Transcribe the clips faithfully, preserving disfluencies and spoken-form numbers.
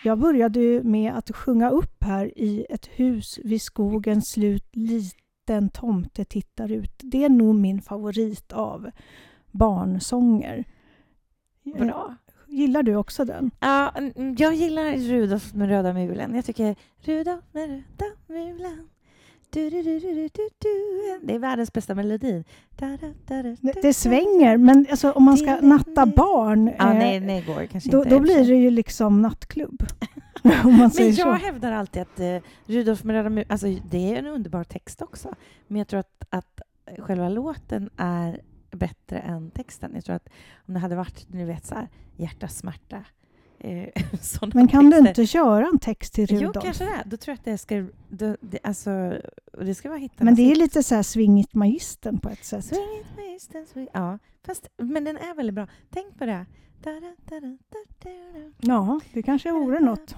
jag började ju med att sjunga upp här i ett hus vid skogens slut. Liten tomte tittar ut. Det är nog min favorit av barnsånger. Bra. Gillar du också den? Ja, jag gillar Rudolf med röda mulen. Jag tycker Rudolf med röda mulen. Du, du, du, du, du, du. Det är världens bästa melodi. Da, da, da, da, Det, det svänger, men alltså, om man ska natta barn ja, eh, nej, nej, går kanske då, inte. då blir det ju liksom nattklubb. Om man säger Men jag så. hävdar alltid att eh, Rudolf med röda mulen, alltså det är en underbar text också. Men jag tror att, att själva låten är bättre än texten. Jag tror att om det hade varit, ni vet så här, hjärta, smärta. Eh, Men kan texter. du inte köra en text till Rudolf? Jo, kanske det. Då tror jag att det ska, då, det, alltså, det ska vara hitta. Men det är lite så här Svingit magistern på ett sätt. Swingit magistern, swing. Ja, fast, men den är väldigt bra. Tänk på det. Da, da, da, da, da, da. Ja, det kanske vore något.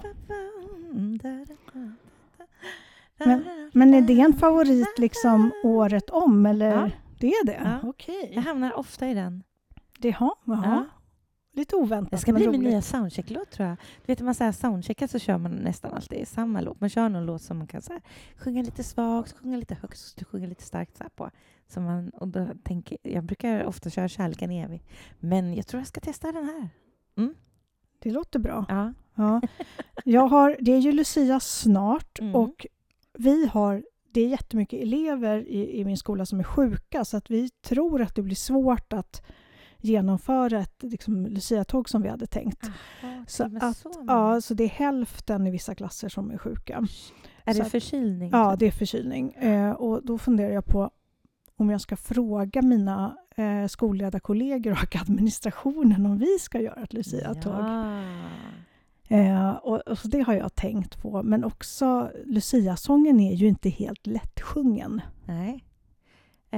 Men, men är det en favorit liksom året om? Eller? Ja. Det är det? Ja. Okej. Jag hamnar ofta i den. Det har, Ja. ja. Lite oväntat. Det ska men bli min roligt. nya soundcheck-låt, tror jag. Du vet, när man säger soundcheckar så kör man nästan alltid samma låt. Man kör någon låt som man kan så här, sjunga lite svagt, sjunga lite högt, sjunga lite starkt så här på. Så man, och då tänker, jag brukar ofta köra Kärleken evig. Men jag tror jag ska testa den här. Mm. Det låter bra. Ja. Ja. Jag har, det är ju Lucia snart Mm. och vi har, det är jättemycket elever i, i min skola som är sjuka, så att vi tror att det blir svårt att genomföra ett liksom, Lucia-tåg som vi hade tänkt. Aha, Så, men att, så, ja, så det är hälften i vissa klasser som är sjuka. är så det att- förkylning? Ja, det är förkylning. Eh, och då funderar jag på om jag ska fråga mina eh, skolledarkollegor och administrationen om vi ska göra ett Lucia-tåg. Ja. Eh, och, och så det har jag tänkt på. Men också Lucia-sången är ju inte helt lättsjungen. Nej. Eh,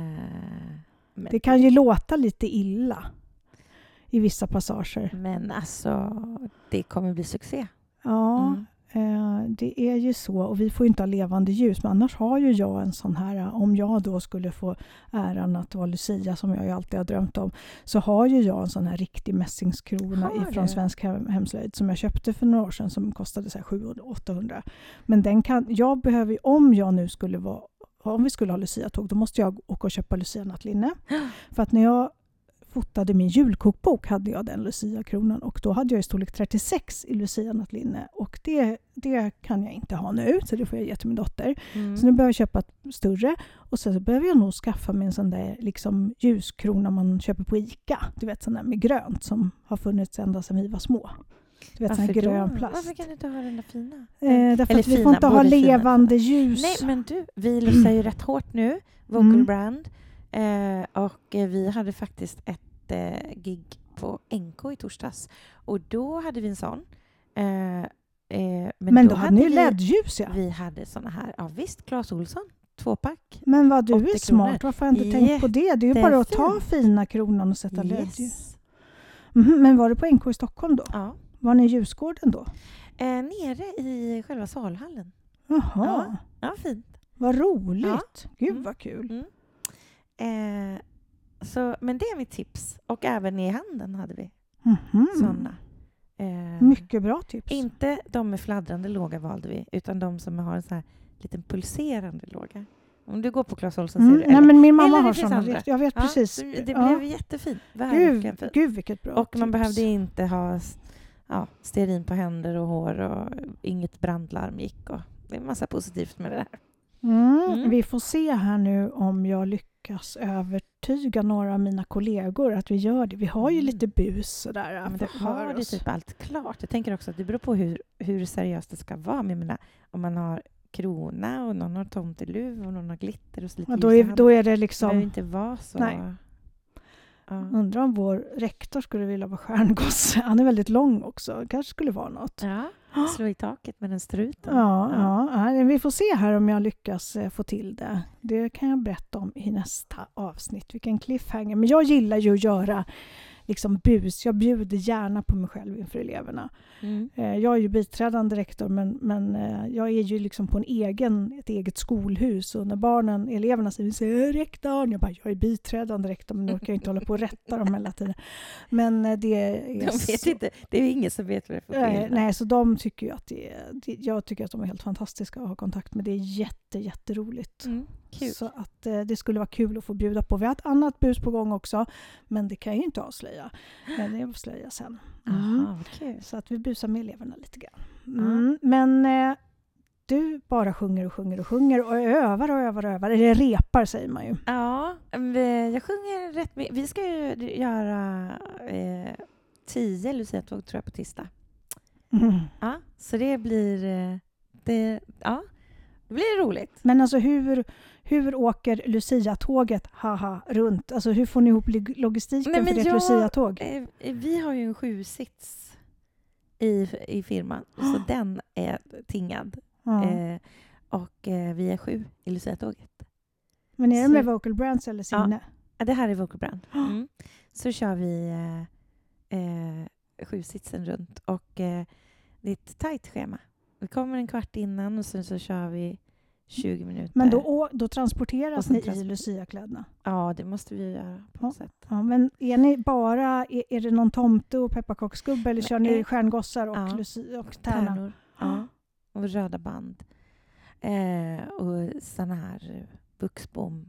men, Det kan ju låta lite illa i vissa passager. men alltså, det kommer bli succé. Ja, Mm. eh, det är ju så. Och vi får ju inte ha levande ljus. Men annars har ju jag en sån här, om jag då skulle få äran att vara Lucia, som jag ju alltid har drömt om, så har ju jag en sån här riktig mässingskrona Har ifrån du? Svensk hem, hemslöjd som jag köpte för några år sedan, som kostade så här sjuhundra åttahundra. Men den kan, jag behöver ju, om jag nu skulle vara, om vi skulle ha Lucia-tåg, då måste jag åka och köpa Lucia-nattlinne. För att när jag fotade min julkokbok hade jag den Lucia-kronan, och då hade jag i storlek trettiosex i Lucia-nattlinne, och det, det kan jag inte ha nu, så det får jag ge till min dotter. Mm. Så nu behöver jag köpa ett större, och sen så behöver jag nog skaffa mig en sån där liksom ljuskrona man köper på ICA. Du vet, sån där med grönt som har funnits ända sedan vi var små. Du vet, sån här Varför grön då? plast. Varför kan du inte ha den där fina? Eh, därför Eller att vi fina, får inte ha både fina. levande ljus. Nej, men du, vi lyssnar ju rätt hårt nu. Vocal Mm. Brand. Eh, och eh, vi hade faktiskt ett eh, gig på N K i torsdags. Och då hade vi en sån. Eh, eh, men, men då, hade ni ju vi, L E D-ljus, ja. vi hade såna här, ja visst, Clas Ohlson, tvåpack. Men vad du åttio är smart, kronor. varför har jag inte tänkt på det? Det är ju bara att ta Jättefint. fina kronan och sätta L E D-ljus. Yes. Mhm, men var det på N K i Stockholm då? Ja. Var ni i Ljusgården då? Eh, nere i själva salhallen. Jaha, Ja. Ja, fint. vad roligt. Ja. Gud Mm. vad kul. Mm. Eh, så, men det är mitt tips. Och även i handen hade vi Mhm. såna. Eh, Mycket bra tips. Inte de med fladdrande låga valde vi, utan de som har en sån här liten pulserande låga. Om du går på Clas Ohlson Mm. ser du. Nej, eller- men min mamma eller det har finns såna. andra. Jag vet Ja, precis. Det, det Ja. blev jättefint. Verkligen Gud, fint. Gud vilket bra Och man tips. behövde inte ha ja, stearin på händer och hår, och inget brandlarm gick. Och det är en massa positivt med det där. Mm. Mm. Vi får se här nu om jag lyckas övertyga några av mina kollegor att vi gör det. Vi har ju Mm. lite bus sådär. Men för det har för det oss. typ allt klart. Jag tänker också att det beror på hur, hur seriöst det ska vara. Men jag menar, om man har krona och någon har tomteluv och någon har glitter och så lite Ja, då, ljus i är, handen. då är det Det behöver liksom... inte vara så. Nej. Ja. Undrar om vår rektor skulle vilja vara stjärngosse. Han är väldigt lång också. Kanske skulle vara något. ja, slå i taket med den struten. Ja, ja. ja, vi får se här om jag lyckas eh, få till det. Det kan jag berätta om i nästa avsnitt. Vilken cliffhanger. Men jag gillar ju att göra liksom bus. Jag bjuder gärna på mig själv inför eleverna. Mm. Eh, jag är ju biträdande rektor, men, men eh, jag är ju liksom på en egen, ett eget skolhus. Och när barnen, eleverna säger, säger rektorn, jag bara, jag är biträdande rektor, men nu orkar jag inte hålla på och rätta dem hela tiden. Men eh, det är De vet så, inte. Det är ingen som vet vad det är för nej, skillnad. nej, så de tycker ju att det är, det, jag tycker att de är helt fantastiska att ha kontakt med. Det är jätte, jätteroligt. Mm, kul. Så att eh, det skulle vara kul att få bjuda på. Vi har ett annat bus på gång också, men det kan jag ju inte avslöja. Men det avslöjar jag sen. Mm. Aha, vad kul. Så att vi busar med eleverna lite grann. Mm. Men eh, du bara sjunger och sjunger och sjunger och övar och övar och övar. Eller repar säger man ju. Ja, vi- jag sjunger rätt mycket. Vi ska ju göra eh, tio Lucia-tåg tror jag på tisdag. Mm. Ja, så det blir, eh, det, ja, det blir roligt. Men alltså hur, hur åker Lucia-tåget haha, runt? Alltså hur får ni ihop log- logistiken Nej, men för ditt jag- Lucia-tåg? Eh, Vi har ju en sjusits i, i firman, så den är tingad. Ja. Eh, och eh, vi är sju i Lucia-tåget. Men är det så- med Vocal Brands eller Signe? Ja, det här är Vocal Brand. Mm. Så kör vi eh, eh, sjusitsen runt och eh, det är ett tajt schema. Vi kommer en kvart innan och sen så kör vi tjugo minuter. Men då, å- då transporteras Och sen ni i transport- Lucia-kläderna? Ja, det måste vi göra på något sätt. Ja, men är ni bara, är, är det någon tomte och pepparkaksgubbe eller kör ni Nej. stjärngossar och, Ja. Lucia, och tärna? Tärnor. Ja. Och röda band. Eh, och såna här eh, buxbom.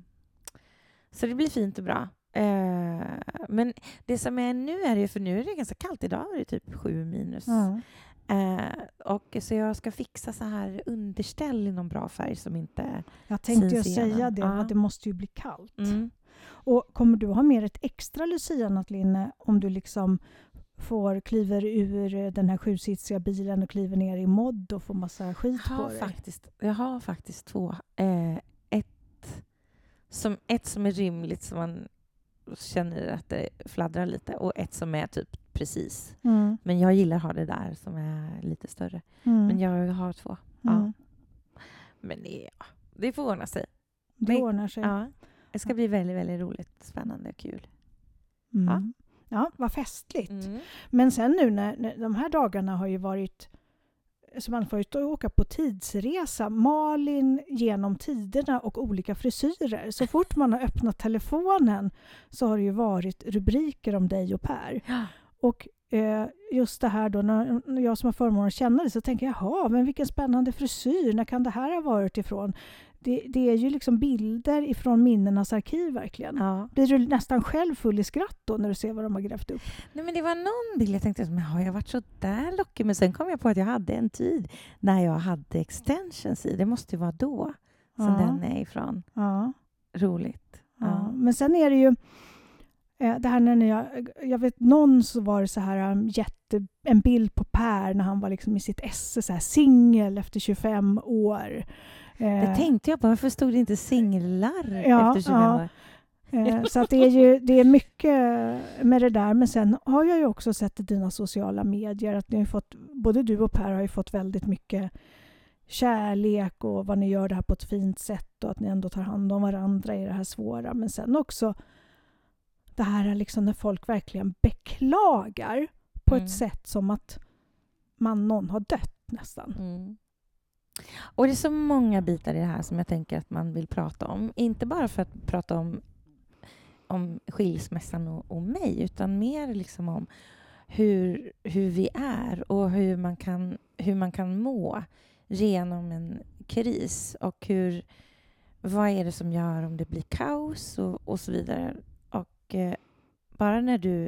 Så det blir fint och bra. Eh, men det som är nu är det, för nu är det ganska kallt. Idag är det typ sju minus. Ja. Eh, och så jag ska fixa så här underställ i någon bra färg som inte... Jag tänkte ju Syns igenom. säga det, Ja. att det måste ju bli kallt. Mm. Och kommer du ha med ett extra Lucia-nattlinne om du liksom får kliver ur den här sjusitsiga bilen och kliver ner i modd och får massa skit Jag på har, dig? faktiskt, jag har faktiskt två. Eh, ett, som, ett som är rymligt som man känner att det fladdrar lite och ett som är typ precis. Mm. Men jag gillar att ha det där som är lite större. Mm. Men jag har två. Ja. Mm. Men det, ja, det får ordna sig. Det Men- ordnar sig. Ja. Det ska bli väldigt, väldigt roligt, spännande och kul. Mm. Ja, vad festligt. Mm. Men sen nu när, när de här dagarna har ju varit så man får ju åka på tidsresa. Malin genom tiderna och olika frisyrer. Så fort man har öppnat telefonen så har det ju varit rubriker om dig och Per. Ja. Och eh, just det här då, när, när jag som har förmånen att känna det så tänker jag, jaha, men vilken spännande frisyr, när kan det här ha varit ifrån? Det, det är ju liksom bilder ifrån minnenas arkiv verkligen. Ja. Blir du nästan själv full i skratt då när du ser vad de har grävt upp? Nej, men det var någon bild jag tänkte, men har jag varit så där lockig? Men sen kom jag på att jag hade en tid när jag hade extensions i. Det måste ju vara då som Ja. den är ifrån. Ja. Roligt. Ja. Ja. Men sen är det ju eh, det här när ni, jag, jag vet någon så var det så här um, jätte, en bild på Per när han var liksom i sitt esse så här singel efter tjugofem år. Eh, Det tänkte jag på. Varför stod det inte singlar Ja, efter tjugofem ja. år? Eh, så att det är ju det är mycket med det där. Men sen har jag ju också sett i dina sociala medier att ni har fått, både du och Per har ju fått väldigt mycket kärlek och vad ni gör det här på ett fint sätt och att ni ändå tar hand om varandra i det här svåra. Men sen också det här är liksom när folk verkligen beklagar på Mm. ett sätt som att man någon har dött nästan. Mm. Och det är så många bitar i det här som jag tänker att man vill prata om. Inte bara för att prata om, om skilsmässan och, och mig, utan mer liksom om hur, hur vi är och hur man kan, hur man kan må genom en kris. Och hur, vad är det som gör om det blir kaos och, och så vidare. Och eh, bara när du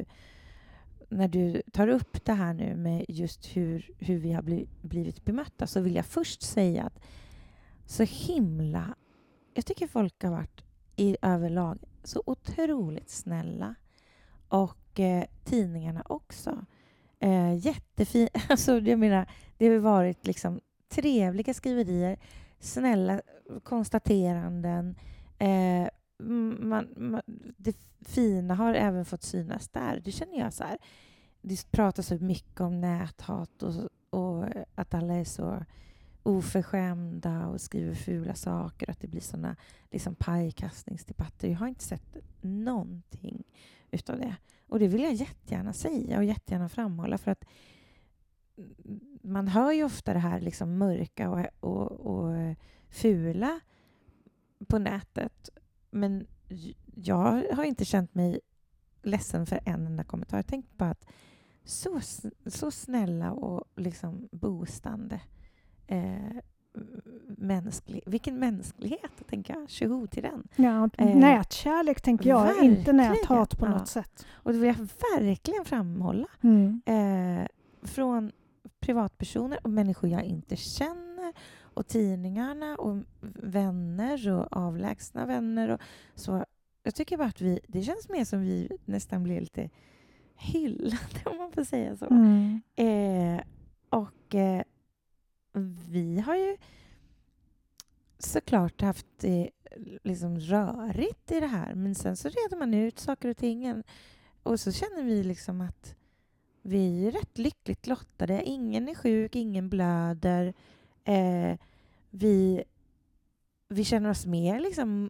när du tar upp det här nu med just hur, hur vi har bli, blivit bemötta, så vill jag först säga att så himla... Jag tycker folk har varit i överlag så otroligt snälla. Och eh, tidningarna också. Eh, jättefin... Alltså, jag menar, det har varit liksom trevliga skriverier, snälla konstateranden. Eh, man, man, det fina har även fått synas där. Det känner jag så här. Det pratas så mycket om näthat och, och att alla är så oförskämda och skriver fula saker, att det blir såna liksom pajkastningsdebatter. Jag har inte sett någonting utav det. Och det vill jag jättegärna säga och jättegärna framhålla, för att man hör ju ofta det här liksom mörka och, och, och fula på nätet. Men jag har inte känt mig ledsen för en enda kommentar. Jag tänkte bara att så, så snälla och liksom boostande eh, mänsklig, vilken mänsklighet, tänker jag. Tjoho till den. Ja, eh, nätkärlek tänker jag, verkligen. inte näthat på Ja. något sätt. Och det vill jag verkligen framhålla. Mm. Eh, från privatpersoner och människor jag inte känner, och tidningarna och vänner och avlägsna vänner. Och så. Jag tycker bara att vi, det känns mer som vi nästan blir lite hyllade, om man får säga så. Mm. Eh, och eh, vi har ju såklart haft det liksom rörigt i det här, men sen så reder man ut saker och ting, och så känner vi liksom att vi är rätt lyckligt lottade. Ingen är sjuk, ingen blöder. Eh, vi, vi känner oss mer liksom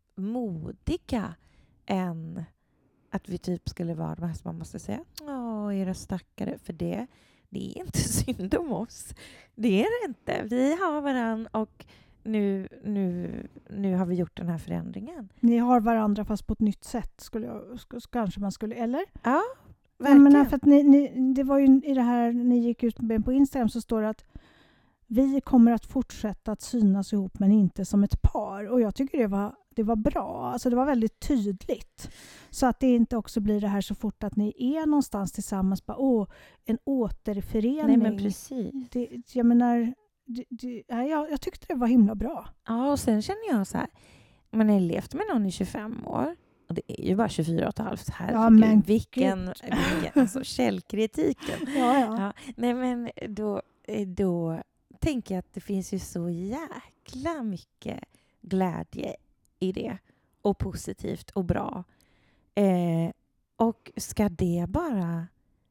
modiga än att vi typ skulle vara de här som man måste säga, åh, era stackare, för det, det är inte synd om oss. Det är det inte. Vi har varann, och nu, nu, nu har vi gjort den här förändringen. Ni har varandra fast på ett nytt sätt, skulle jag, sk- kanske man skulle, eller? Ja, Jag verkligen. menar, för att ni, ni, det var ju i det här, ni gick ut med på Instagram, så står det att vi kommer att fortsätta att synas ihop, men inte som ett par. Och jag tycker det var, det var bra. Alltså det var väldigt tydligt. Så att det inte också blir det här så fort att ni är någonstans tillsammans. Bara, åh, en återförening. Nej, men precis. Det, jag menar, det, det, ja, jag, jag tyckte det var himla bra. Ja, och sen känner jag så här, man har levt med någon i tjugofem år. Och det är ju bara tjugofyra och ett halvt. Herregud, Ja, men vilken, vilken alltså, källkritiken. Ja, ja. Ja, nej, men då, då tänker jag att det finns ju så jäkla mycket glädje i det. Och positivt och bra. Eh, och ska det bara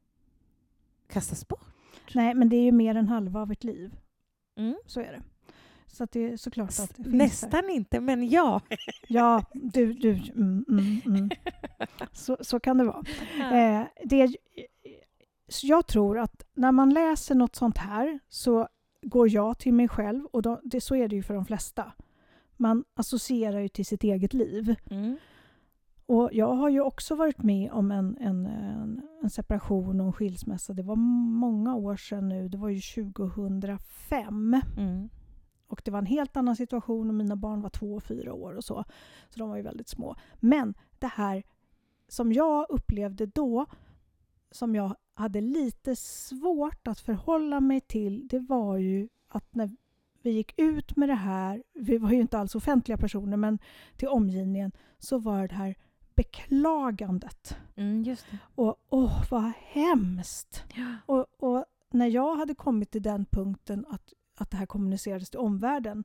kastas bort? Nej, men det är ju mer än halva av ett liv. Mm. Så är det. Så att det är såklart att det finns Nästan där. inte, men ja. Ja, du, du, mm, mm, mm. Så, så kan det vara. Ja. Eh, det, så jag tror att när man läser något sånt här så går jag till mig själv, och då, det, så är det ju för de flesta. Man associerar ju till sitt eget liv. Mm. Och jag har ju också varit med om en, en, en, en separation och en skilsmässa. Det var många år sedan nu. Det var ju tjugohundrafem. Mm. Och det var en helt annan situation, och mina barn var två och fyra år och så. Så de var ju väldigt små. Men det här som jag upplevde då, som jag hade lite svårt att förhålla mig till, det var ju att när vi gick ut med det här, vi var ju inte alls offentliga personer, men till omgivningen, så var det här beklagandet. Mm, just det. Och åh, vad hemskt! Ja. Och, och när jag hade kommit till den punkten att, att det här kommunicerades till omvärlden,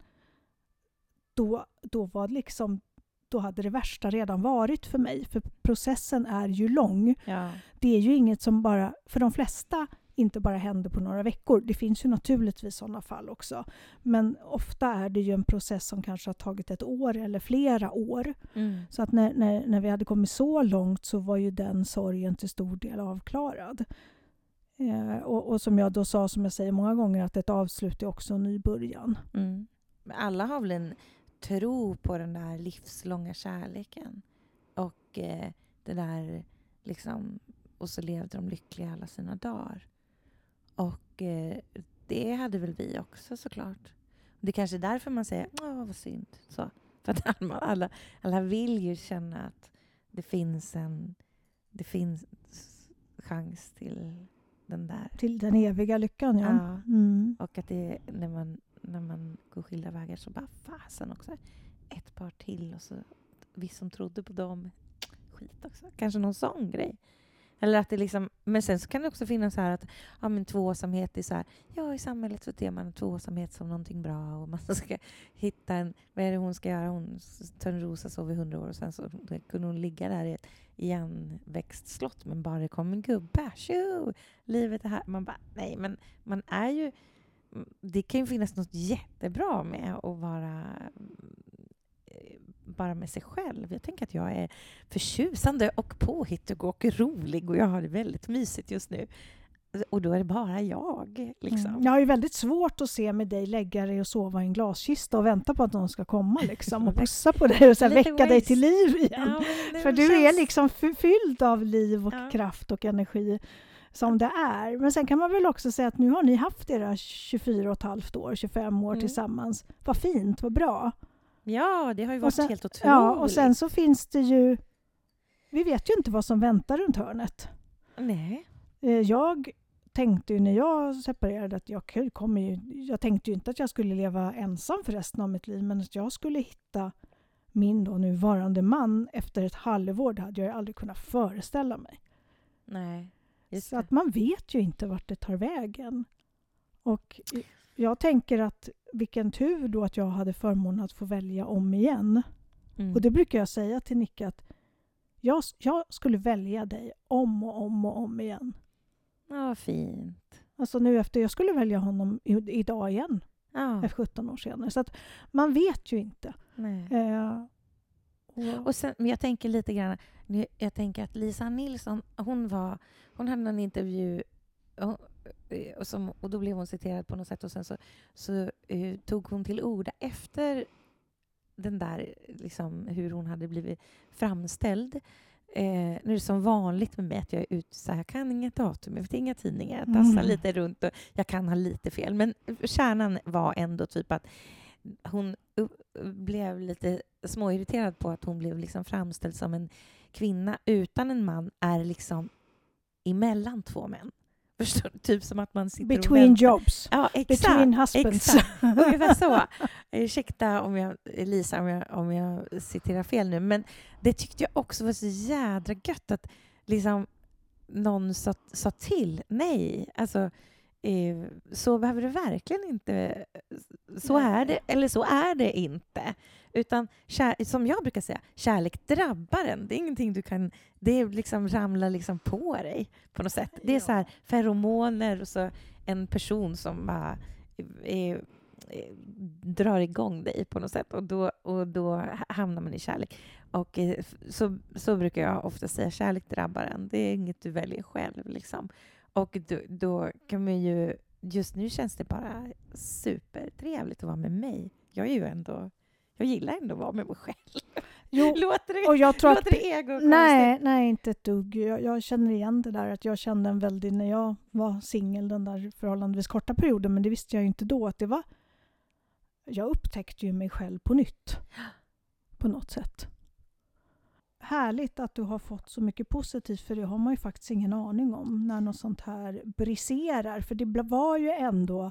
då, då var det liksom, då hade det värsta redan varit för mig. För processen är ju lång. Ja. Det är ju inget som bara, för de flesta, inte bara händer på några veckor. Det finns ju naturligtvis sådana fall också. Men ofta är det ju en process som kanske har tagit ett år eller flera år. Mm. Så att när, när, när vi hade kommit så långt så var ju den sorgen till stor del avklarad. Eh, och, och som jag då sa, som jag säger många gånger, att ett avslut är också en ny början. Mm. Men alla har väl en tro på den där livslånga kärleken. Och eh, det där liksom, och så levde de lyckliga alla sina dagar. Och eh, det hade väl vi också, såklart. Det är kanske därför man säger, åh vad synd. Så, för att alla, alla, alla vill ju känna att det finns en det finns chans till den där. Till den eviga lyckan, ja. Ja. Mm. Och att det när man, när man går skilda vägar så bara fasen också. Ett par till, och så vi som trodde på dem, skit också. Kanske någon sån grej. Eller att det liksom, men sen så kan det också finnas så här att ja, men tvåsamhet är så här, ja, i samhället så ser man tvåsamhet som någonting bra, och man ska hitta en, vad är det hon ska göra? Hon Törnrosa sov i hundra år, och sen så kunde hon ligga där i ett igenväxt slott, men bara det kom en gubbe, tjo, livet är här. Man bara, nej, men man är ju, det kan ju finnas något jättebra med att vara bara med sig själv. Jag tänker att jag är förtjusande och påhittig och rolig och jag har det väldigt mysigt just nu. Och då är det bara jag. Liksom. Mm. Jag har ju väldigt svårt att se med dig lägga dig och sova i en glaskista och vänta på att någon ska komma liksom, och pussa på dig och så här, väcka waste. dig till liv igen. Ja, För du känns... är liksom fylld av liv och ja. kraft och energi som det är. Men sen kan man väl också säga att nu har ni haft era tjugofyra och ett halvt år, tjugofem år mm. tillsammans. Vad fint, vad bra. Ja, det har ju varit sen, helt otroligt. Ja, och sen så finns det ju... Vi vet ju inte vad som väntar runt hörnet. Nej. Jag tänkte ju när jag separerade att jag kommer ju... Jag tänkte ju inte att jag skulle leva ensam för resten av mitt liv, men att jag skulle hitta min då nuvarande man efter ett halvår. Det hade jag ju aldrig kunnat föreställa mig. Nej. Just så det. att man vet ju inte vart det tar vägen. Och jag tänker att vilken tur då att jag hade förmånen att få välja om igen. Mm. Och det brukar jag säga till Nicke att jag, jag skulle välja dig om och om och om igen. Ja, fint. Alltså nu efter, jag skulle välja honom i, idag igen. Ja. Efter sjutton år senare. Så att man vet ju inte. Nej. Eh, och, och sen, men jag tänker lite grann, jag tänker att Lisa Nilsson, hon var, hon hade en intervju och, och, som, och då blev hon citerad på något sätt och sen så, så uh, tog hon till ord efter den där, liksom, hur hon hade blivit framställd. Eh, nu är det som vanligt med mig att jag är ute så här, jag kan inget datum, jag vet inga tidningar, jag tassar mm. lite runt och jag kan ha lite fel. Men kärnan var ändå typ att hon uh, blev lite småirriterad på att hon blev liksom framställd som en kvinna utan en man är liksom emellan två män. Förstår, typ som att man sitter Between och väntar. jobs. Ja, exakt. Between husbands. Exakt. Ungefär så. Ursäkta om jag, Lisa, om jag, om jag citerar fel nu. Men det tyckte jag också var så jädra gött att liksom någon sa, sa till. Nej, alltså eh, så behöver det verkligen inte. Så Nej. är det, eller så är det inte. Utan kär, som jag brukar säga, kärlek drabbar en. Det är ingenting du kan, det liksom ramlar liksom på dig på något sätt. Det är ja. så här feromoner och så en person som bara är, är, drar igång dig på något sätt och då, och då hamnar man i kärlek. Och så, så brukar jag ofta säga, kärlek drabbar en. Det är inget du väljer själv liksom. Och då, då kan man ju, just nu känns det bara supertrevligt att vara med mig. Jag är ju ändå Jag gillar ändå att vara med mig själv. Jo, låter det, och jag tror låter att, det ego nej, nej, inte ett dugg. Jag, jag känner igen det där. Att jag kände en väldigt, när jag var singel den där förhållandevis korta perioden. Men det visste jag ju inte då att det var. Jag upptäckte ju mig själv på nytt. På något sätt. Härligt att du har fått så mycket positivt. För det har man ju faktiskt ingen aning om. När något sånt här briserar. För det var ju ändå.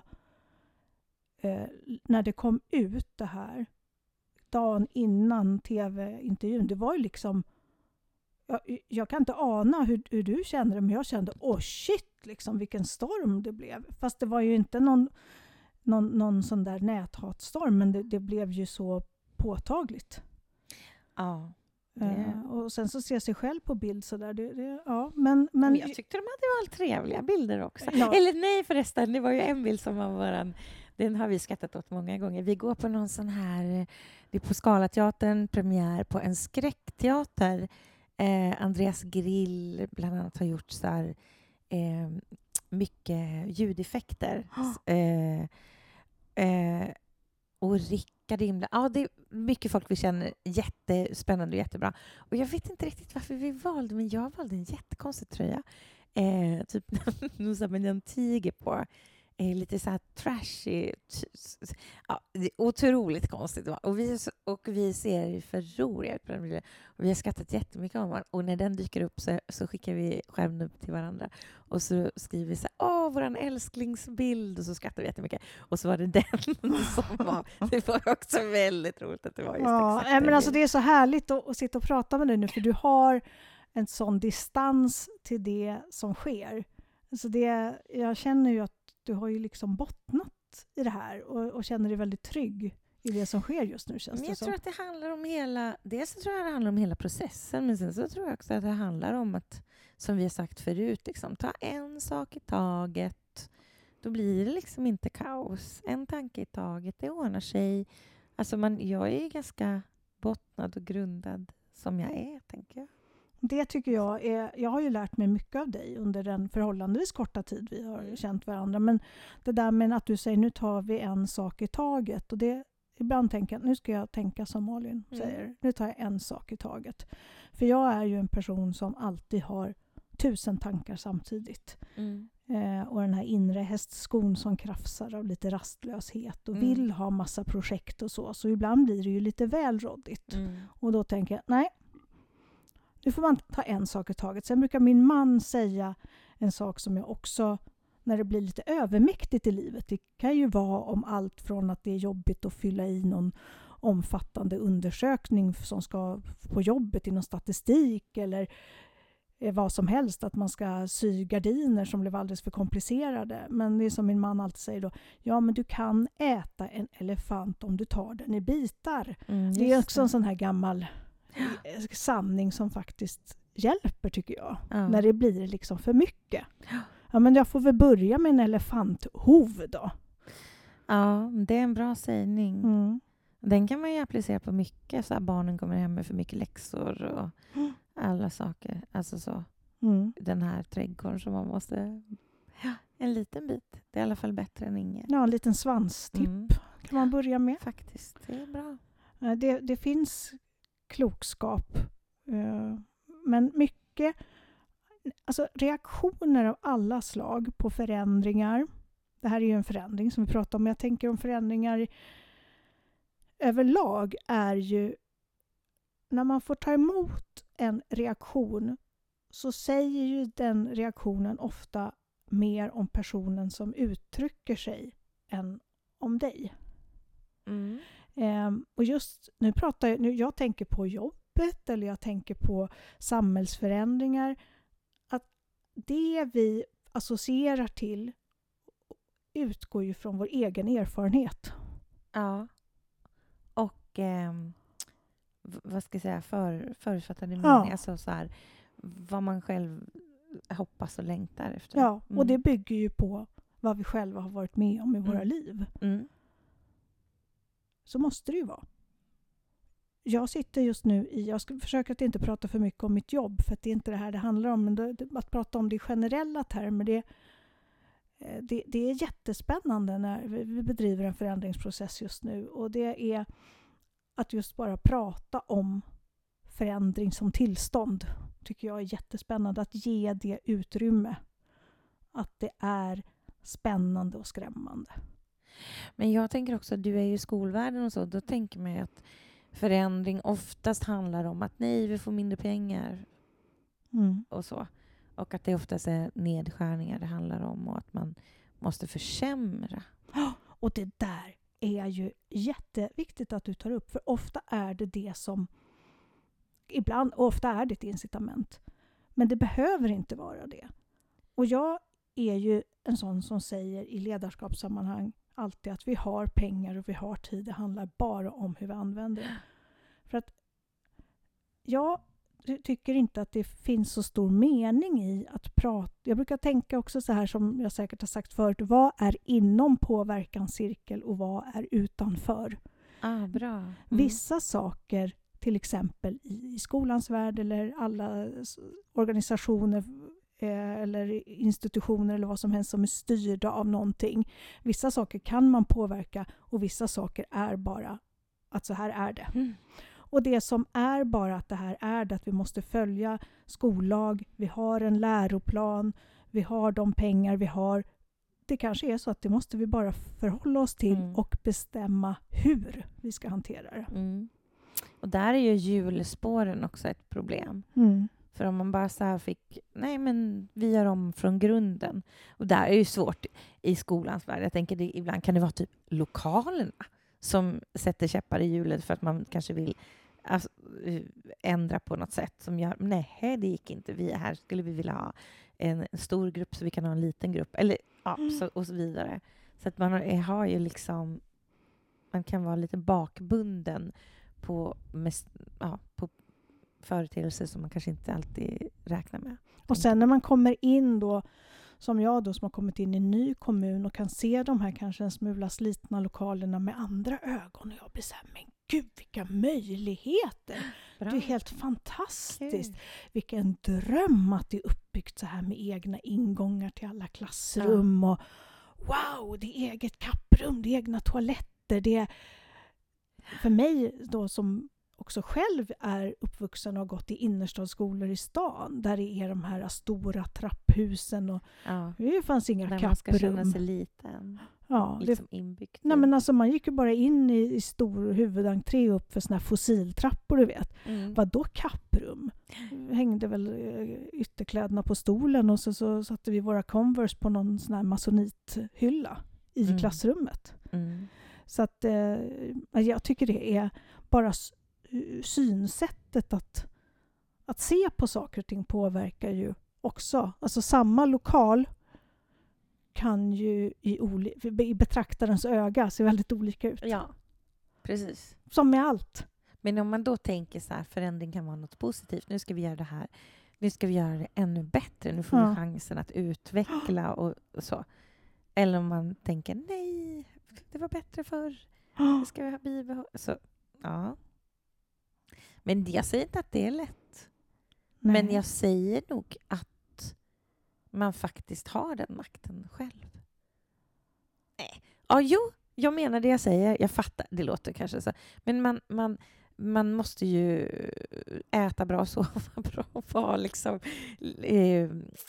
Eh, när det kom ut det här. Dagen innan tv-intervjun. Det var ju liksom... Jag, jag kan inte ana hur, hur du kände det. Men jag kände, åh oh shit, liksom, vilken storm det blev. Fast det var ju inte någon, någon, någon sån där näthatstorm. Men det, det blev ju så påtagligt. Ja. Det... Uh, och sen så ser sig själv på bild så där. Det, det, ja, men, men... men jag tyckte de hade varit trevliga bilder också. Ja. Eller nej förresten, det var ju en bild som var våran... Den har vi skattat åt många gånger. Vi går på någon sån här... Det är på Scalateatern, premiär på en skräckteater. Eh, Andreas Grill bland annat har gjort så här, eh, mycket ljudeffekter. Oh. Eh, eh, och Rickard Imla. Ja, det är mycket folk vi känner. Jättespännande och jättebra. Och jag vet inte riktigt varför vi valde, men jag valde en jättekonstig tröja. Eh, typ med en tiger på. Eh, lite så här trashy. Ja, det är otroligt konstigt. Och vi, och vi ser för roliga ut på den. Och vi har skattat jättemycket om den. Och när den dyker upp så, så skickar vi skärmen upp till varandra. Och så skriver vi så här, åh, våran älsklingsbild. Och så skrattar vi jättemycket. Och så var det den som var. Det var också väldigt roligt att det var just ja, exakt men alltså det är så härligt att, att sitta och prata med dig nu. För du har en sån distans till det som sker. Alltså det, jag känner ju att du har ju liksom bottnat i det här och, och känner dig väldigt trygg i det som sker just nu. Känns men jag det tror som. att det handlar om hela... Dels så tror jag det handlar om hela processen, men sen så tror jag också att det handlar om att, som vi har sagt förut, liksom, ta en sak i taget. Då blir det liksom inte kaos. En tanke i taget, det ordnar sig. Alltså man, jag är ganska bottnad och grundad som jag är, tänker jag. Det tycker jag är... Jag har ju lärt mig mycket av dig under den förhållandevis korta tid vi har Mm. känt varandra. Men det där med att du säger nu tar vi en sak i taget. Och det, ibland tänker jag, nu ska jag tänka som Malin Mm. säger. Nu tar jag en sak i taget. För jag är ju en person som alltid har tusen tankar samtidigt. Mm. Eh, och den här inre hästskon som krafsar av lite rastlöshet och Mm. vill ha massa projekt och så. Så ibland blir det ju lite väl råddigt. Mm. Och då tänker jag, nej. Nu får man ta en sak i taget. Sen brukar min man säga en sak som jag också, när det blir lite övermäktigt i livet. Det kan ju vara om allt från att det är jobbigt att fylla i någon omfattande undersökning som ska på jobbet i någon statistik eller vad som helst, att man ska sy gardiner som blev alldeles för komplicerade. Men det är som min man alltid säger då, ja men du kan äta en elefant om du tar den i bitar. Mm, Det är just också en sån här gammal eh, sanning som faktiskt hjälper tycker jag. Ja. När det blir liksom för mycket. Ja men jag får väl börja med en elefanthov då. Ja, det är en bra sägning. Mm. Den kan man ju applicera på mycket. Så här, barnen kommer hem med för mycket läxor och Mm. alla saker. Alltså så. Mm. Den här trädgården som man måste... Ja, en liten bit. Det är i alla fall bättre än inget. Ja, en liten svanstipp Mm. kan man börja med. Faktiskt, det är bra. Eh, Det, det finns klokskap. eh, Men mycket... Alltså reaktioner av alla slag på förändringar. Det här är ju en förändring som vi pratar om. Men jag tänker om förändringar överlag är ju... När man får ta emot en reaktion så säger ju den reaktionen ofta mer om personen som uttrycker sig än om dig. Mm. Ehm, och just nu pratar jag, nu, jag tänker på jobbet eller jag tänker på samhällsförändringar. Att det vi associerar till utgår ju från vår egen erfarenhet. Ja. Och ehm, v- vad ska jag säga, för, förutfattade Ja. mening. Alltså så här, vad man själv hoppas och längtar efter. Ja, och Mm. det bygger ju på vad vi själva har varit med om i våra Mm. liv. Mm. Så måste det ju vara. Jag sitter just nu i, jag ska försöka att inte prata för mycket om mitt jobb för att det är inte det här det handlar om, men det, det, att prata om det i generella termer, det, eh, det, det är jättespännande när vi, vi bedriver en förändringsprocess just nu och det är att just bara prata om förändring som tillstånd tycker jag är jättespännande, att ge det utrymme, att det är spännande och skrämmande. Men jag tänker också att du är ju i skolvärlden och så. Då tänker man ju att förändring oftast handlar om att nej, vi får mindre pengar Mm. och så. Och att det oftast är nedskärningar det handlar om och att man måste försämra. Och det där är ju jätteviktigt att du tar upp. För ofta är det det som... Ibland, och ofta är det ett incitament. Men det behöver inte vara det. Och jag är ju en sån som säger i ledarskapssammanhang alltid att vi har pengar och vi har tid. Det handlar bara om hur vi använder det. För att jag tycker inte att det finns så stor mening i att prata. Jag brukar tänka också så här som jag säkert har sagt förut. Vad är inom påverkanscirkel och vad är utanför? Ah, bra. Mm. Vissa saker, till exempel i skolans värld eller alla organisationer eh, eller institutioner eller vad som helst som är styrda av någonting. Vissa saker kan man påverka och vissa saker är bara att så här är det. Mm. Och det som är bara att det här är det, att vi måste följa skollag, vi har en läroplan, vi har de pengar vi har. Det kanske är så att det måste vi bara förhålla oss till Mm. och bestämma hur vi ska hantera det. Mm. Och där är ju hjulspåren också ett problem. Mm. För om man bara så här fick, nej men vi gör om från grunden. Och där är ju svårt i skolans värld. Jag tänker det, ibland kan det vara typ lokalerna som sätter käppar i hjulet för att man kanske vill alltså, ändra på något sätt som gör, nej det gick inte, vi här skulle vi vilja ha en, en stor grupp så vi kan ha en liten grupp. Eller ja, Mm. så, och så vidare. Så att man har, har ju liksom, man kan vara lite bakbunden på, mest, ja, på företeelser som man kanske inte alltid räknar med. Och sen när man kommer in då, som jag då som har kommit in i en ny kommun och kan se de här kanske en smula slitna lokalerna med andra ögon och jag blir så här, men gud vilka möjligheter. Bra. Det är helt fantastiskt. Kul. Vilken dröm att det är uppbyggt så här med egna ingångar till alla klassrum. Ja. Och wow, det är eget kapprum, det är egna toaletter. Det är, för mig då som också själv är uppvuxen och har gått i innerstadsskolor i stan, där det är de här stora trapphusen och Ja. det fanns inga Där kapprum. man ska känna sig liten. Ja, Liksom det, inbyggt. nej, men alltså man gick ju bara in i, i stor huvudentré upp för såna här fossiltrappor, du vet. Mm. Vad då kapprum? Hängde väl eh, ytterkläderna på stolen och så, så satte vi våra Converse på någon sån här masonithylla i Mm. klassrummet. Mm. Så att eh, jag tycker det är bara s- synsättet att, att se på saker och ting påverkar ju också. Alltså samma lokal kan ju i, oli- i betraktarens öga se väldigt olika ut. Ja, precis. Som med allt. Men om man då tänker så här, förändring kan vara något positivt. Nu ska vi göra det här. Nu ska vi göra det ännu bättre. Nu får Ja. vi chansen att utveckla och, och så. Eller om man tänker, nej, det var bättre förr. Det ska vi ha bibehåll. Så, ja. Men jag säger inte att det är lätt. Nej. Men jag säger nog att man faktiskt har den makten själv. Nej. Ja, jo, jag menar det jag säger. Jag fattar, det låter kanske så. Men man, man, man måste ju äta bra, sova bra och vara liksom, eh,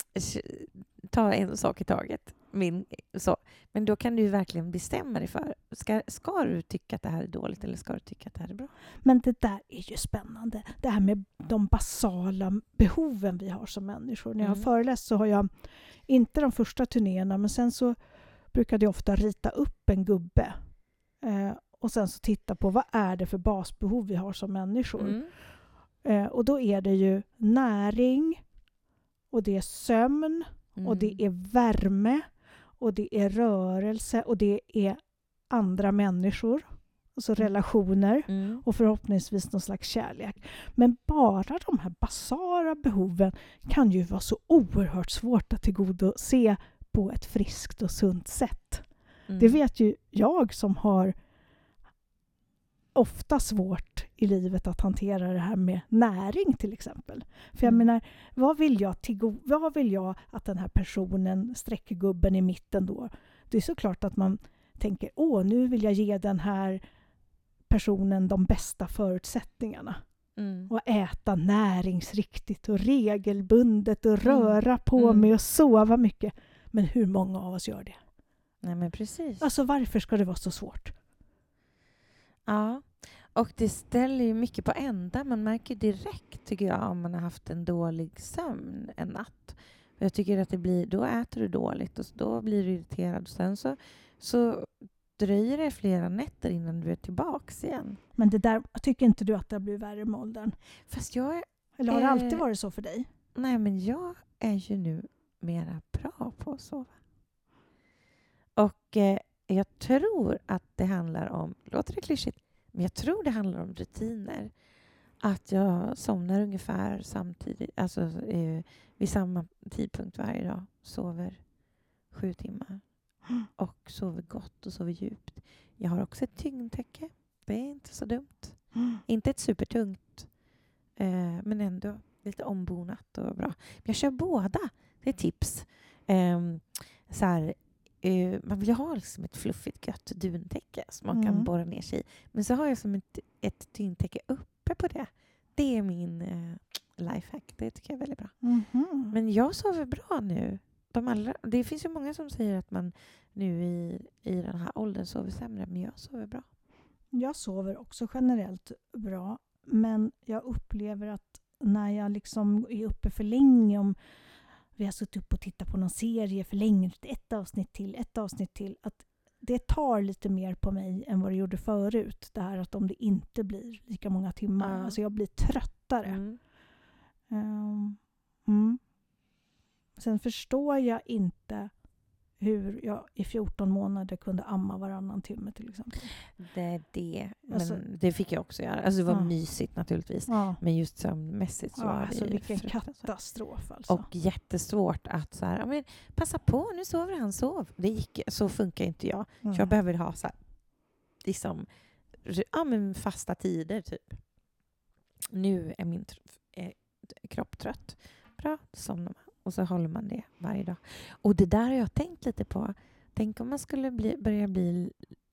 ta en sak i taget. Min, så. Men då kan du verkligen bestämma dig för, ska, ska du tycka att det här är dåligt eller ska du tycka att det här är bra? Men det där är ju spännande. Det här med de basala behoven vi har som människor. När jag har Mm. föreläst så har jag inte de första turnéerna, men sen så brukade jag ofta rita upp en gubbe. Eh, och sen så titta på vad är det för basbehov vi har som människor. Mm. Eh, och då är det ju näring och det är sömn Mm. och det är värme och det är rörelse och det är andra människor. Alltså relationer. Mm. Och förhoppningsvis någon slags kärlek. Men bara de här basala behoven kan ju vara så oerhört svårt att tillgodose på ett friskt och sunt sätt. Mm. Det vet ju jag som har ofta svårt i livet att hantera det här med näring till exempel. För jag Mm. menar, vad vill jag, tillgo- vad vill jag att den här personen, streckgubben i mitten då, det är såklart att man tänker, åh nu vill jag ge den här personen de bästa förutsättningarna. Mm. Och äta näringsriktigt och regelbundet och röra på Mm. mig och sova mycket. Men hur många av oss gör det? Nej, men precis. Alltså varför ska det vara så svårt? Ja, och det ställer ju mycket på ända. Man märker direkt, tycker jag, om man har haft en dålig sömn en natt. Jag tycker att det blir, då äter du dåligt och då blir du irriterad. Sen så, så dröjer det flera nätter innan du är tillbaks igen. Men det där, tycker inte du att det har blivit värre med åldern? Fast jag, Eller har det Eh. alltid varit så för dig? nej men jag är ju nu mera bra på att sova. Och eh, jag tror att det handlar om, låter det klyschigt, men jag tror det handlar om rutiner. Att jag somnar ungefär samtidigt, alltså eh, vid samma tidpunkt varje dag. Sover sju timmar. Och sover gott och sover djupt. Jag har också ett tyngdtäcke. Det är inte så dumt. Mm. Inte ett supertungt. Eh, men ändå lite ombonat och bra. Men jag kör båda. Det är tips. Eh, så här, eh, man vill ha liksom ett fluffigt gött duntäcke som man kan Mm. borra ner sig i. Men så har jag som ett, ett tyngdtäcke uppe på det. Det är min eh, lifehack. Det tycker jag är väldigt bra. Mhm. Men jag sover bra nu. De allra, det finns ju många som säger att man nu i, i den här åldern sover sämre. Men jag sover bra. Jag sover också generellt bra. Men jag upplever att när jag liksom är uppe för länge, om vi har suttit upp och tittat på någon serie för länge, ett avsnitt till, ett avsnitt till, att det tar lite mer på mig än vad det gjorde förut. Det här att om det inte blir lika många timmar. Ja. Alltså jag blir tröttare. Mm. Um, mm. Sen förstår jag inte hur jag i fjorton månader kunde amma varannan timme till exempel. Det är det. Men Alltså- det fick jag också göra. Alltså det var Ja. mysigt naturligtvis. Ja, Men just sömnmässigt så ja var det alltså ju vilken fruktansvärt. katastrof alltså. Och jättesvårt att så här, ja, men passa på, nu sover han, sov. Det gick, så funkar inte jag. Mm. Jag behöver ha så här, liksom ja, men fasta tider typ. Nu är min tr- är kropp trött. Bra, då somnar man. Och så håller man det varje dag. Och det där har jag tänkt lite på. Tänk om man skulle bli, börja bli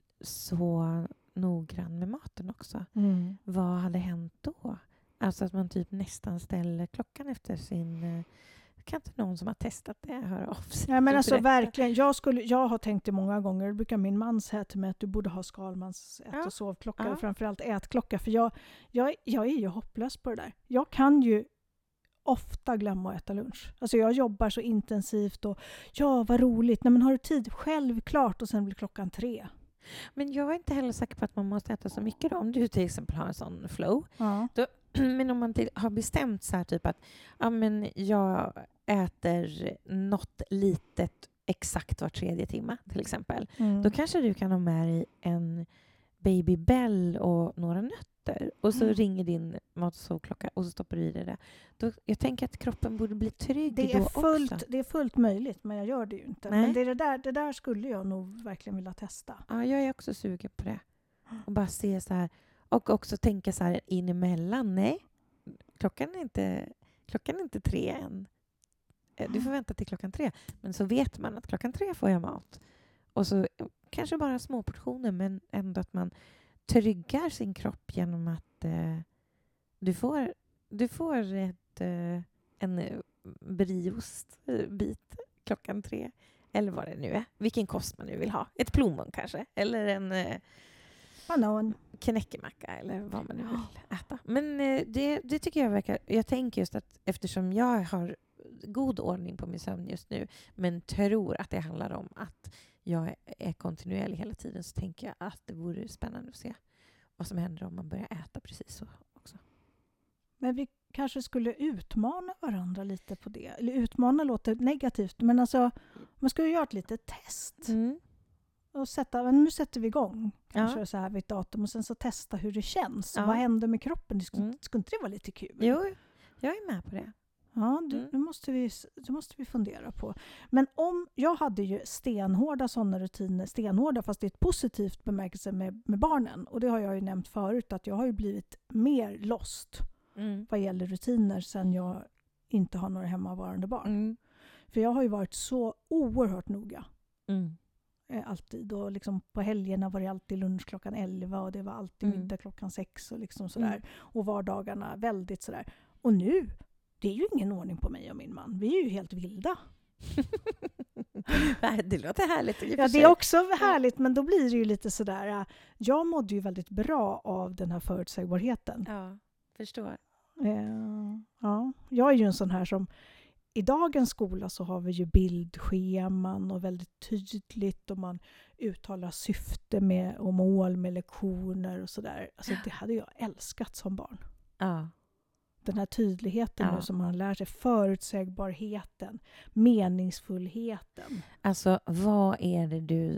så noggrann med maten också. Mm. Vad hade hänt då? Alltså att man typ nästan ställer klockan efter sin... Kan inte någon som har testat det höra av sig? Ja, men alltså berätta? verkligen, jag, skulle, jag har tänkt det många gånger. Det brukar min man säga till mig att du borde ha Skalmans ät- Ja. och sovklocka. Ja. Och framförallt ätklocka. För jag, jag, jag är ju hopplös på det där. Jag kan ju ofta glömma att äta lunch. Alltså jag jobbar så intensivt och ja, vad roligt. Nej, men har du tid? Självklart. Och sen blir klockan tre. Men jag är inte heller säker på att man måste äta så mycket då. Om du till exempel har en sån flow. Ja. Då, men om man till, har bestämt så här typ att ja, men jag äter något litet exakt var tredje timme till exempel. Mm. Då kanske du kan ha med dig en Babybel och några nötter. Och så Mm. ringer din mat- och sovklocka och så stoppar du i det där. Då, jag tänker att kroppen borde bli trygg Det då är, fullt, också. det är fullt möjligt, men jag gör det ju inte. Nej. Men det, är det, där, det där skulle jag nog verkligen vilja testa. Ja, jag är också sugen på det. Och bara se så här. Och också tänka så här in emellan. Nej, klockan är inte, klockan är inte tre än. Eh, Du får vänta till klockan tre. Men så vet man att klockan tre får jag mat. Och så eh, kanske bara små portioner, men ändå att man tryggar sin kropp genom att eh, du får, du får ett, eh, en eh, briostbit klockan tre. Eller vad det nu är. Vilken kost man nu vill ha. Ett plommon kanske. Eller en... Eh, Banan. knäckemacka eller vad man nu vill äta. Men eh, det, det tycker jag verkar... Jag tänker just att eftersom jag har god ordning på min sömn just nu men tror att det handlar om att jag är kontinuerlig hela tiden, så tänker jag att det vore spännande att se vad som händer om man börjar äta precis så också. Men vi kanske skulle utmana varandra lite på det. Eller utmana låter negativt, men alltså man ska ju göra ett litet test. Mm. Och sätta, men nu sätter vi igång kanske Ja. så här vid ett datum och sen så testa hur det känns. Ja. Vad händer med kroppen? Det skulle, Mm. skulle inte det vara lite kul? Jo, jag är med på det. Ja, det, Mm. det, måste vi, det måste vi fundera på. Men om jag hade ju stenhårda sådana rutiner, stenhårda fast det är ett positivt bemärkelse med, med barnen. Och det har jag ju nämnt förut att jag har ju blivit mer lost Mm. vad gäller rutiner sen jag inte har några hemmavarande barn. Mm. För jag har ju varit så oerhört noga. Mm. Eh, alltid. Och liksom på helgerna var det alltid lunch klockan elva och det var alltid Mm. middag klockan sex och liksom sådär. Mm. Och vardagarna väldigt sådär. Och nu, det är ju ingen ordning på mig och min man. Vi är ju helt vilda. Nej, det låter härligt. i och Ja, för det sig. är också härligt, men då blir det ju lite sådär. äh, Jag mådde ju väldigt bra av den här förutsägbarheten. Ja, förstår. Eh, ja, jag är ju en sån här som i dagens skola så har vi ju bildscheman och väldigt tydligt och man uttalar syfte med och mål med lektioner och sådär. Alltså det hade jag älskat som barn. Ja. Den här tydligheten Ja. nu som man lär sig, förutsägbarheten, meningsfullheten. Alltså, vad är det du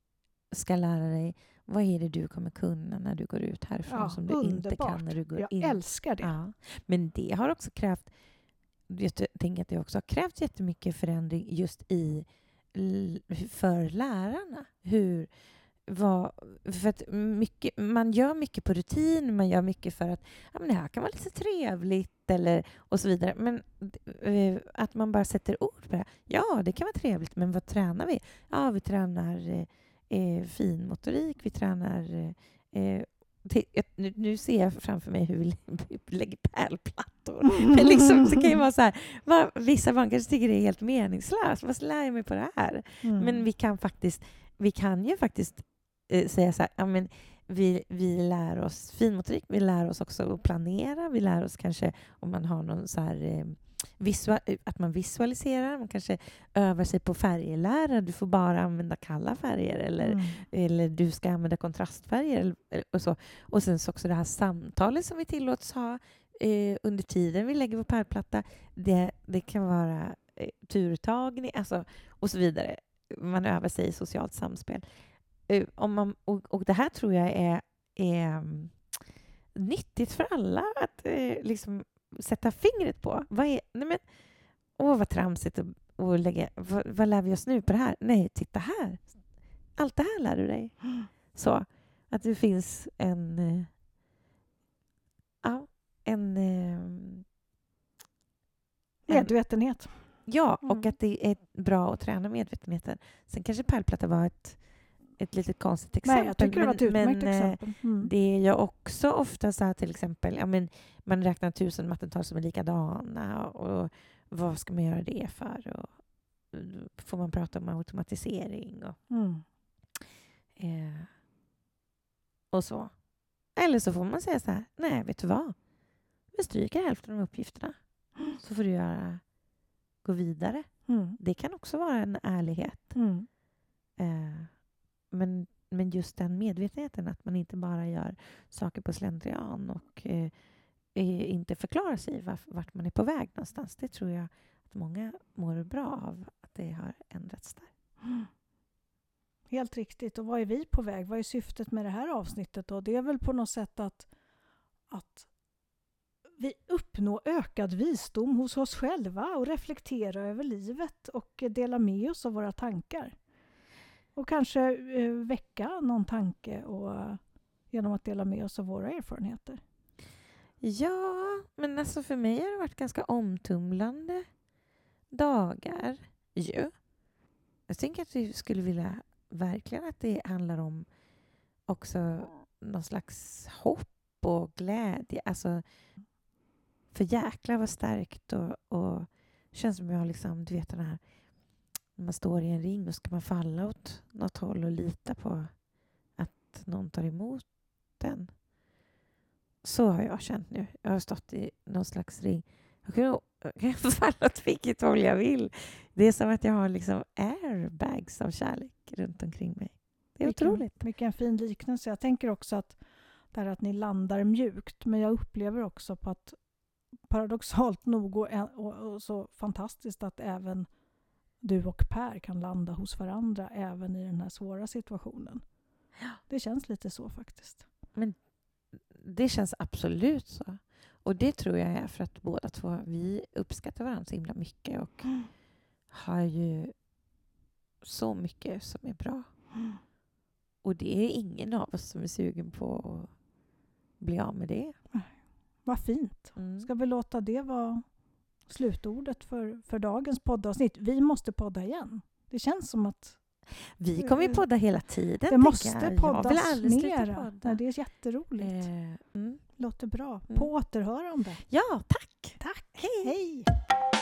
ska lära dig? Vad är det du kommer kunna när du går ut härifrån Ja, som du inte underbart. kan när du går Jag in? älskar det. Ja. Men det har också krävt, jag tänker att det också har krävt jättemycket förändring just i l- för lärarna. Hur, vad, för att mycket, man gör mycket på rutin, man gör mycket för att ja, men det här kan vara lite trevligt eller, och så vidare. Men eh, att man bara sätter ord på det. Ja, det kan vara trevligt, men vad tränar vi? Ja, vi tränar eh, eh, fin motorik, vi tränar eh, till, nu, nu ser jag framför mig hur vi lägger pärlplattor. Men liksom, så kan det vara så här, vad, vissa barn kanske tycker det är helt meningslöst. Vad lär jag mig på det här? Mm. Men vi kan faktiskt, vi kan ju faktiskt eh, säga så här, ja, men vi, vi lär oss finmotorik, vi lär oss också att planera, vi lär oss kanske om man har någon så här eh, visual, att man visualiserar, man kanske övar sig på färglära, du får bara använda kalla färger eller, Mm. eller du ska använda kontrastfärger eller, och så. Och sen så också det här samtalet som vi tillåts ha eh, under tiden vi lägger vår pärlplatta, det, det kan vara eh, turtagning, alltså, och så vidare. Man övar sig i socialt samspel. Uh, om man, och, och det här tror jag är, är um, nyttigt för alla att uh, liksom sätta fingret på. Vad är, nej men, åh vad tramsigt att, att lägga, vad, vad lär vi oss nu på det här? Nej, titta här. Allt det här lär du dig. Så, att det finns en... Eh, ja, en... Eh, Medvetenhet. Ja, Mm. och att det är bra att träna medvetenheten. Sen kanske pärlplatta var ett, ett litet konstigt exempel. Nej, jag tycker det var ett utmärkt men, exempel. Mm. Det är ju också ofta så här, till exempel, ja, men man räknar tusen mattental som är likadana och vad ska man göra det för? Och, får man prata om automatisering och, Mm. eh, och så. Eller så får man säga så här, nej, vet du vad? Vi stryker hälften av uppgifterna. Så får du göra, gå vidare. Mm. Det kan också vara en ärlighet. Mm. Eh, men, men just den medvetenheten att man inte bara gör saker på slentrian och eh, inte förklarar sig var, vart man är på väg någonstans. Det tror jag att många mår bra av att det har ändrats där. Mm. Helt riktigt. Och vad är vi på väg? Vad är syftet med det här avsnittet då? Det är väl på något sätt att, att vi uppnår ökad visdom hos oss själva och reflektera över livet och dela med oss av våra tankar. Och kanske eh, väcka någon tanke och, genom att dela med oss av våra erfarenheter. Ja, men alltså för mig har det varit ganska omtumlande dagar. Ju. Jag tänker att vi skulle vilja verkligen att det handlar om också någon slags hopp och glädje. Alltså, för jäklar vad starkt och, och känns som jag har liksom, du vet den här, när man står i en ring och ska man falla åt något håll och lita på att någon tar emot den. Så har jag känt nu. Jag har stått i någon slags ring. Jag kan, jag kan falla åt vilket håll jag vill. Det är som att jag har liksom airbags av kärlek runt omkring mig. Det är Vilken, otroligt. vilken fin liknelse. Jag tänker också att det här att ni landar mjukt, men jag upplever också på att paradoxalt nog och, och, och så fantastiskt att även du och Per kan landa hos varandra även i den här svåra situationen. Ja. Det känns lite så faktiskt. Men det känns absolut så. Och det tror jag är för att båda två, vi uppskattar varandra så himla mycket och Mm. har ju så mycket som är bra. Mm. Och det är ingen av oss som är sugen på att bli av med det. Vad fint. Mm. Ska vi låta det vara slutordet för, för dagens poddavsnitt? Vi måste podda igen. Det känns som att Vi kommer ju podda hela tiden. det måste jag. poddas jag vill aldrig sluta mera. podda. Nej, det är jätteroligt. Eh, mm. Låter bra. Mm. På återhörande. Ja, tack. Tack. Hej. Hej.